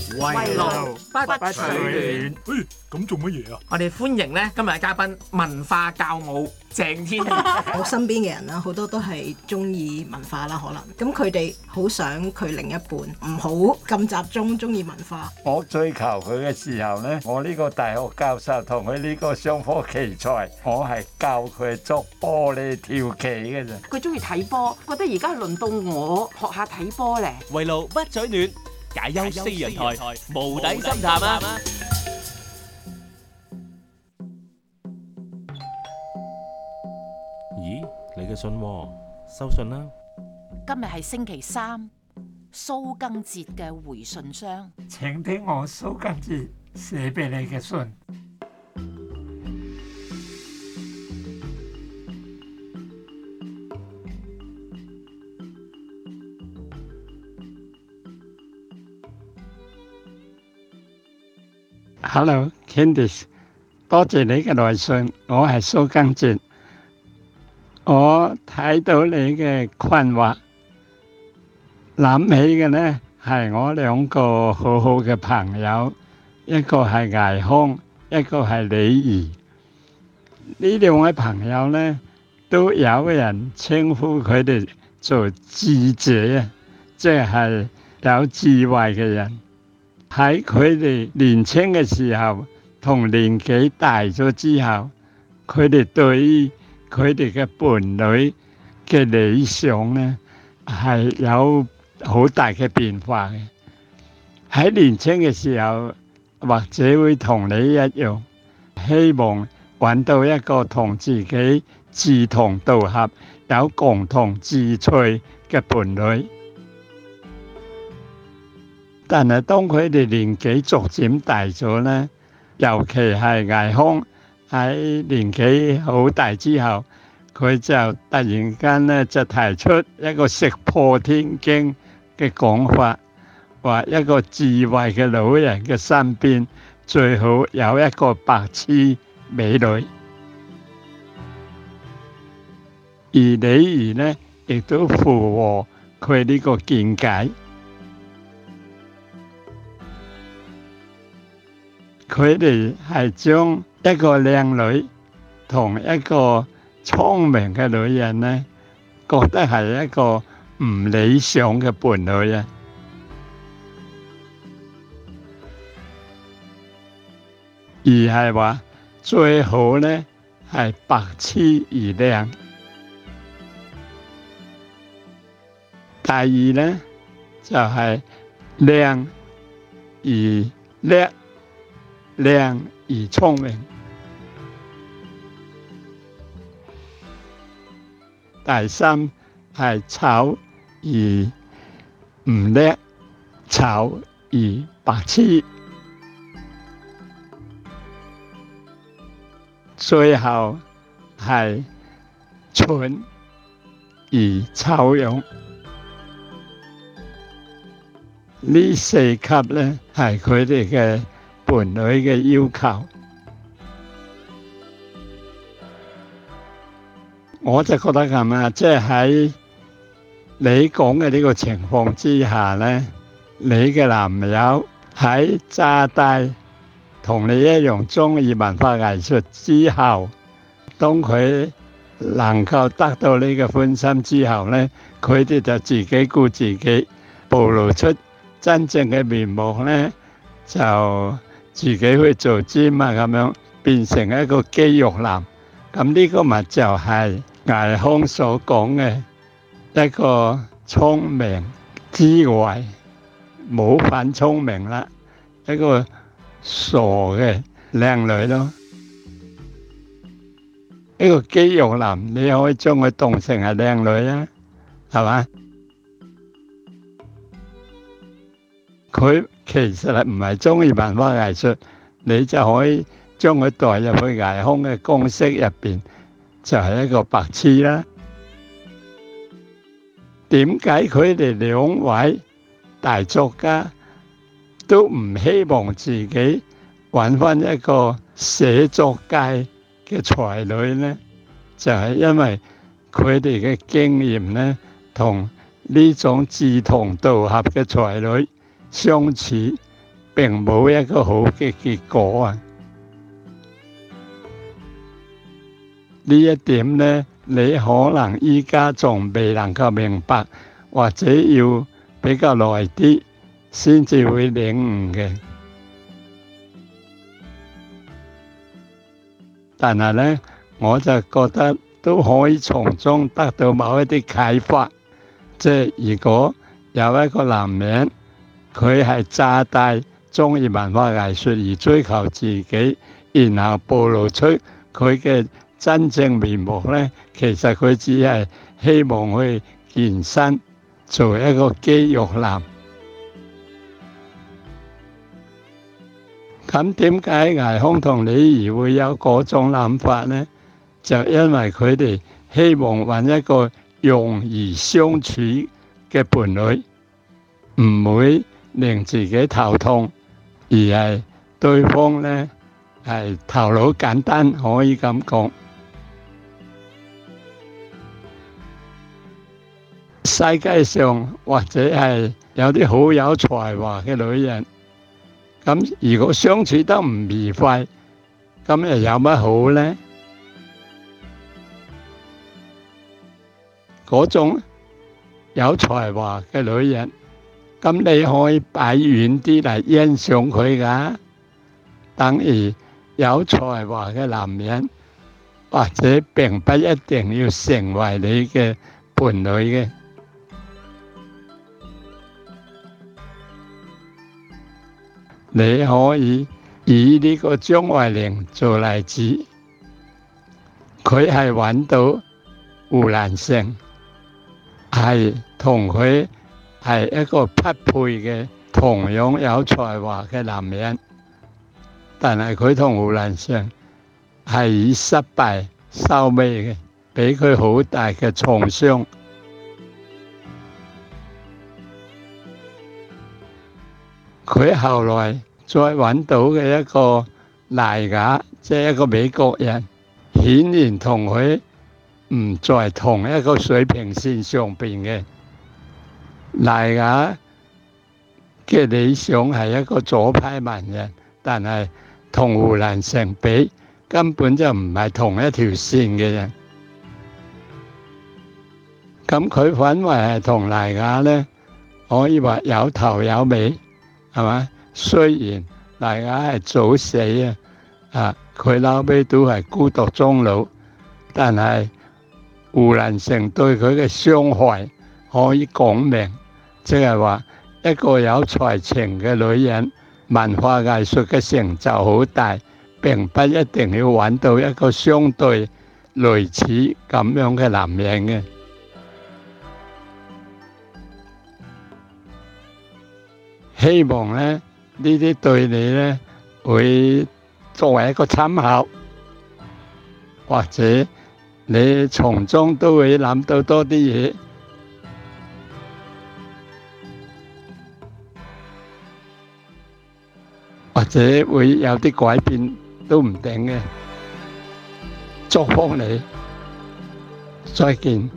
圍爐不取暖。 咁做乜嘢啊？ 我哋歡迎咧今日嘅嘉賓，文化教母鄭天希。 我身邊嘅人啦，好多都係中意文化啦，可能咁佢哋好想佢另一半唔好咁集中意文化。 我追求佢嘅時候呢，我呢個大學教授同佢呢個雙科奇才，我係教佢捉玻璃跳棋嘅啫。 佢中意睇波，覺得而家係輪到我學下睇波咧。 圍爐不取暖，解憂四人台，無底深談啊！咦，你嘅信喎，收信啦。 今日係星期三，蘇賡哲嘅回信箱。 請聽我蘇賡哲寫俾你嘅信。Hello, Candice， 多謝你嘅來信，我係蘇賡哲。我睇到你嘅困惑，諗起嘅呢係我兩個好好嘅朋友，一個係倪匡，一個係李怡。呢兩位朋友呢，都有人稱呼佢哋做智者，即係有智慧嘅人。喺佢哋年輕嘅時候，同年紀大咗之後，佢哋對於佢哋嘅伴侶嘅理想呢，係有好大嘅變化嘅。喺年輕嘅時候，或者會同你一樣，希望揾到一個同自己志同道合、有共同志趣嘅伴侶。但係當佢哋年紀逐漸大咗呢，尤其係倪匡喺年紀好大之後，佢就突然間呢就提出一個石破天驚嘅講法，話一個智慧嘅老人嘅身邊最好有一個白痴美女。而李怡呢亦都附和佢呢個見解。佢哋係將一個靚女同一個聰明嘅女人呢，覺得係一個唔理想嘅伴侶啊！而係話最好呢係白痴而靚。第二呢就係靚而叻。靚而聰明。第三係醜而唔叻，醜而白痴。最後係蠢而醜樣。呢四級呢係佢哋嘅伴侶嘅要求。我就覺得咁啊，即係喺你講嘅呢個情況之下呢，你嘅男友喺揸低同你一樣中意文化藝術之後，當佢能夠得到你嘅歡心之後呢，佢哋就自己顧自己，暴露出真正嘅面目呢，就自己去做 gym 啊，咁樣變成一個肌肉男。咁呢個咪就係倪匡所講嘅一個聰明之外冇反聰明啦，一個傻嘅靚女咯。一個肌肉男你可以將佢當成係靚女啊，係嘛？佢其實係唔係中意文化藝術，你就可以將佢代入去倪匡嘅公式入邊，就係一個白痴啦。點解佢哋兩位大作家都唔希望自己揾翻一個寫作界嘅才女呢？就係因為佢哋嘅經驗呢，同呢種志同道合嘅才女相處， 並冇一個好嘅結果啊！呢一點呢，你可能依家仲未能夠明白，或者要比較耐啲先至會領悟嘅。但係呢，我就覺得都可以從中得到某一啲啟發。即係如果有一個男人，佢係揸大中意文化藝術而追求自己，然後暴露出佢嘅真正面目呢，其實佢只係希望去健身，做一個肌肉男。咁點解倪匡同李怡會有嗰種諗法呢？就因為佢哋希望揾一個容易相處嘅伴侶，唔會令自己頭痛，而係對方呢係頭腦簡單，可以咁講。世界上或者係有啲好有才華嘅女人，咁如果相處得唔愉快，咁又有乜好呢？嗰種有才華嘅女人，咁你可以擺遠啲嚟欣賞佢㗎。等於有才華嘅男人，或者並不一定要成為你嘅伴侶嘅。你可以以呢個張愛玲做例子，佢係揾到胡蘭成，係同佢係一個匹配嘅，同樣有才華嘅男人，但係佢同胡蘭成係以失敗收尾嘅，俾佢好大嘅創傷。佢後來再揾到嘅一個賴雅，即係一個美國人，顯然同佢唔在同一個水平線上邊嘅。賴雅嘅理想係一個左派文人，但係同胡蘭成比，根本就唔係同一條線嘅人。咁佢反為係同賴雅呢，可以話有頭有尾。係嘛？雖然大家係早死佢後尾都係孤獨終老，但係胡蘭成對佢嘅傷害可以講明，即係話一個有才情嘅女人，文化藝術嘅成就好大，並不一定要揾到一個相對類似咁樣嘅男人嘅。希望呢啲對你呢會作為一個參考，或者你從中都會諗到多啲嘢，或者會有啲改變都唔定嘅。祝福你，再見。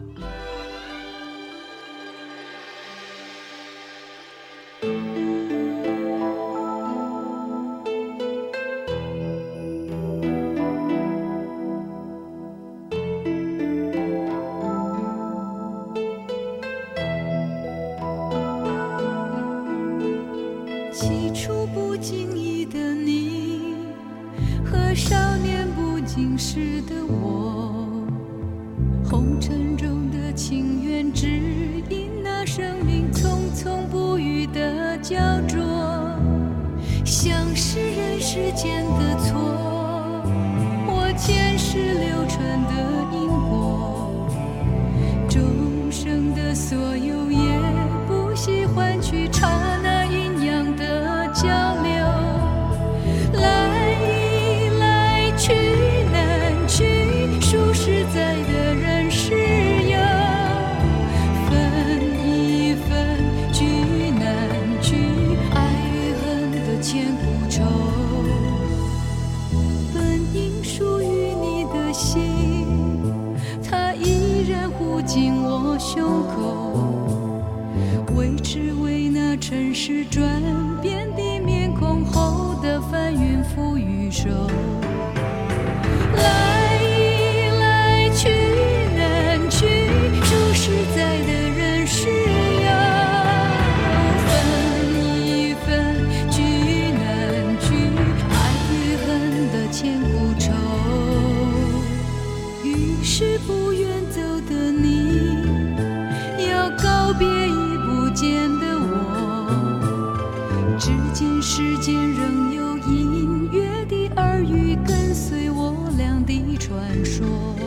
起初不经意的你，和少年不经事的我，红尘中的情缘，只因那生命匆匆不语的焦灼，像是人世间的错，或前世流传的因果，众生的所有也不惜换取刹那阴阳的交流，来一来去难去，数实在的人世游，分一分聚难聚，爱与恨的千古愁，本应属于你的心，它依然护紧我胸口，为痴为至今世间仍有隐约的耳语跟随我俩的传说。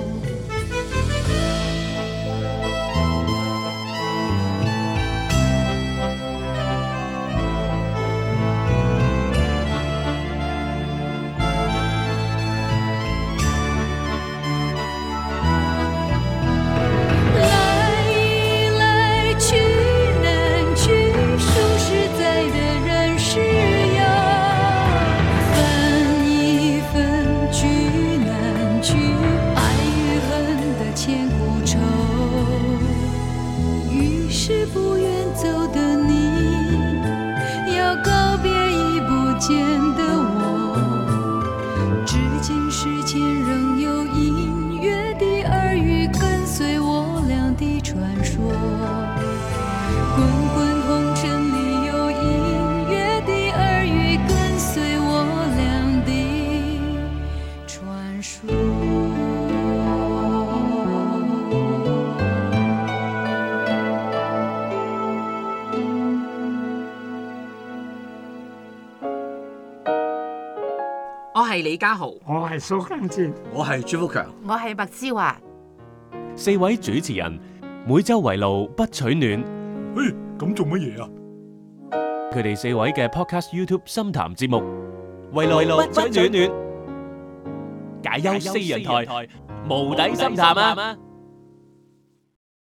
我係李家豪， 我係蘇賡哲， 我係朱福強， 我係麥之華。 四位主持人每周圍爐不取暖。 嘿，咁做乜嘢啊？ 佢哋四位嘅 Podcast YouTube 深談節目，圍爐不取暖，解憂四人台，無底深談啊！